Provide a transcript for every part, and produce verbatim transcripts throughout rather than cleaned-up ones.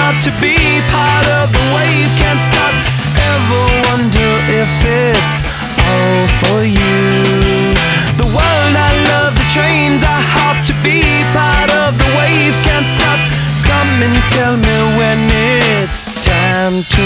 hard to be part of the wave. Can't stop, ever wonder if it's all for you. The world I love, the trains are hard to be part of the wave. Can't stop, come and tell me when it's time to.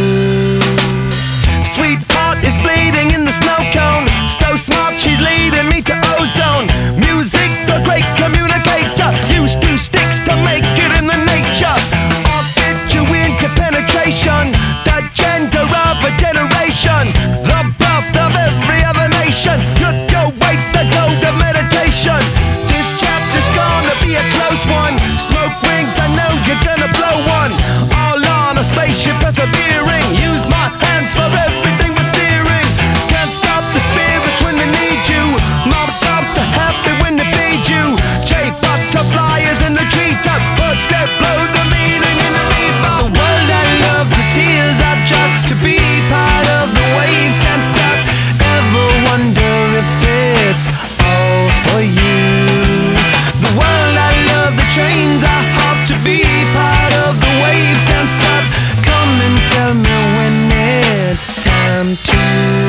Sweetheart is bleeding in the snow cone. So smart, she's leading me to ozone. Music, the great communicator. Used two sticks to make it in the nature. I'll get you into penetration. The gender of a generation. The birth of every other nation. Look your way to go to meditation. This chapter's gonna be a close one. Smoke rings, I know you're gonna blow one. All on a spaceship persevering. Use my hands for everything but steering. Can't stop the spirits when they need you. Mob tops are happy when they feed you. J butterflies in the treetop. Birds that blow the meaning in the bebop. The world I love, the tears I drop to be part of the wave. Can't stop, ever wonder if it's all for you. The world I love, the trains are hard to be part of the wave. Can't stop, come and tell me when it's time to.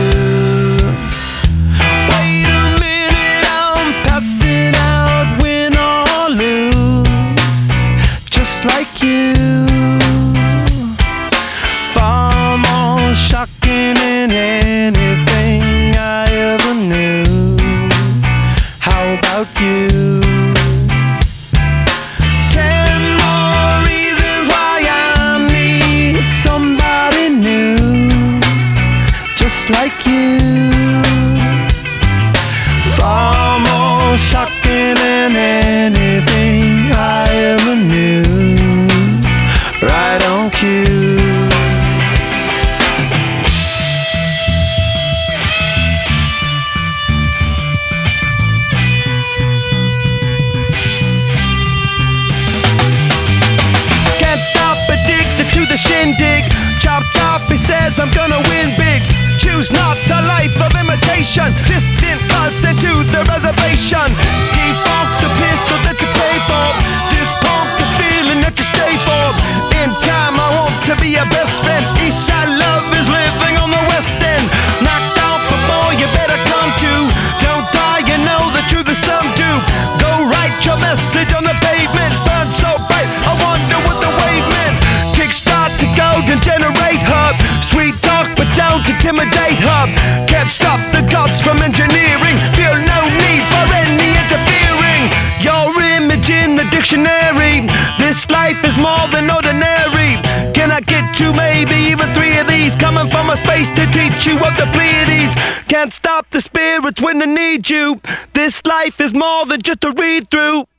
Wait a minute, I'm passing out, win or lose, just like you. Far more shocking than anything I ever knew. How about you? Ten more reasons why I need somebody new, just like you. Far more shocking than anything I ever knew. Right on cue. Can't stop, addicted to the shindig. Chop top, he says I'm gonna win big. Choose not a life of imitation. Distant us into the reservation. Defunct the pistol that you pay for. This punk the feeling that you stay for. In time I want to be your best friend. Eastside love is living on the west end. Knocked out before you better come to. Don't die, you know the truth is some do. Go write your message on the pavement. Burn so bright, I wonder what the wave meant. Kickstart the golden generate hub. Sweet talk but don't intimidate hub. Can't stop the gods from engineering. Feel no need for any interfering. Your image in the dictionary. This life is more than ordinary. Can I get you maybe even three of these? Coming from a space to teach you of the Pleiades. Can't stop the spirits when they need you. This life is more than just a read through.